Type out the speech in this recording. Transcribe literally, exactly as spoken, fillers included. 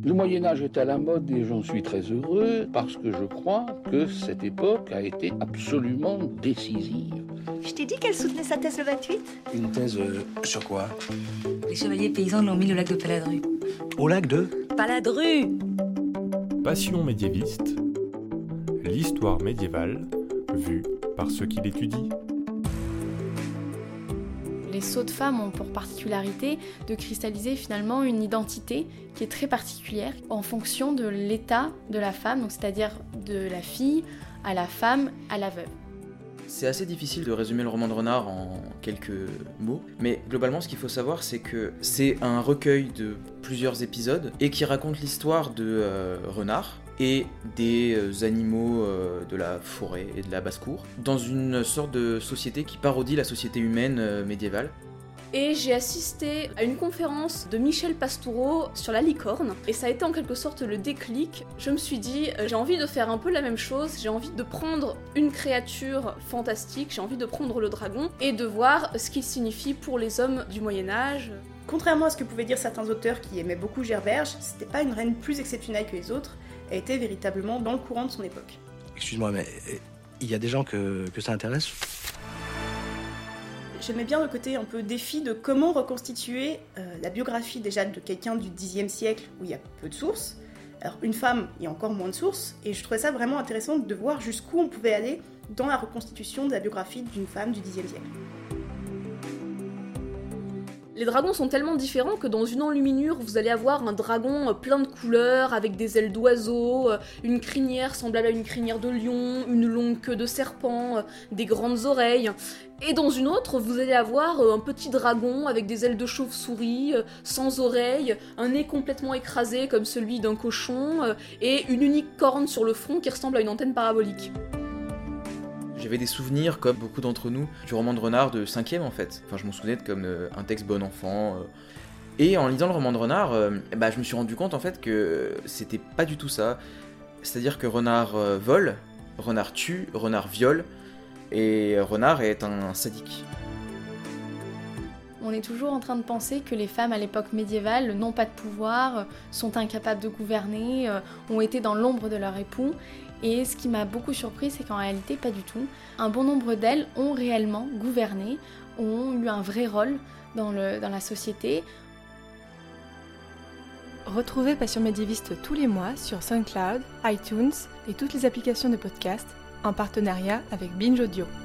Le Moyen-Âge est à la mode et j'en suis très heureux parce que je crois que cette époque a été absolument décisive. Je t'ai dit qu'elle soutenait sa thèse le vingt-huit. Une thèse euh, sur quoi? Les chevaliers paysans l'ont mis au lac de Paladru. Au lac de Paladru! Passion médiéviste, l'histoire médiévale vue par ceux qui l'étudient. Les sceaux de femmes ont pour particularité de cristalliser finalement une identité qui est très particulière en fonction de l'état de la femme, donc c'est-à-dire de la fille à la femme à la veuve. C'est assez difficile de résumer le roman de Renard en quelques mots, mais globalement ce qu'il faut savoir c'est que c'est un recueil de plusieurs épisodes et qui raconte l'histoire de euh, Renard et des euh, animaux euh, de la forêt et de la basse-cour dans une sorte de société qui parodie la société humaine euh, médiévale. Et j'ai assisté à une conférence de Michel Pastoureau sur la licorne, et ça a été en quelque sorte le déclic. Je me suis dit, euh, j'ai envie de faire un peu la même chose, j'ai envie de prendre une créature fantastique, j'ai envie de prendre le dragon, et de voir ce qu'il signifie pour les hommes du Moyen-Âge. Contrairement à ce que pouvaient dire certains auteurs qui aimaient beaucoup Gerberge, c'était pas une reine plus exceptionnelle que les autres, elle était véritablement dans le courant de son époque. Excuse-moi, mais il y a des gens que, que ça intéresse? J'aimais bien le côté un peu défi de comment reconstituer euh, la biographie déjà de quelqu'un du dixième siècle où il y a peu de sources. Alors une femme, il y a encore moins de sources, et je trouvais ça vraiment intéressant de voir jusqu'où on pouvait aller dans la reconstitution de la biographie d'une femme du dixième siècle. Les dragons sont tellement différents que dans une enluminure, vous allez avoir un dragon plein de couleurs, avec des ailes d'oiseau, une crinière semblable à une crinière de lion, une longue queue de serpent, des grandes oreilles. Et dans une autre, vous allez avoir un petit dragon avec des ailes de chauve-souris, sans oreilles, un nez complètement écrasé comme celui d'un cochon, et une unique corne sur le front qui ressemble à une antenne parabolique. J'avais des souvenirs, comme beaucoup d'entre nous, du roman de Renard de cinquième en fait. Enfin, je m'en souvenais comme euh, un texte bon enfant. Euh. Et en lisant le roman de Renard, euh, bah, je me suis rendu compte en fait que c'était pas du tout ça. C'est-à-dire que Renard euh, vole, Renard tue, Renard viole, et Renard est un sadique. On est toujours en train de penser que les femmes à l'époque médiévale n'ont pas de pouvoir, sont incapables de gouverner, ont été dans l'ombre de leur époux. Et ce qui m'a beaucoup surpris, c'est qu'en réalité, pas du tout. Un bon nombre d'elles ont réellement gouverné, ont eu un vrai rôle dans, le, dans la société. Retrouvez Passion médiéviste tous les mois sur SoundCloud, iTunes et toutes les applications de podcast en partenariat avec Binge Audio.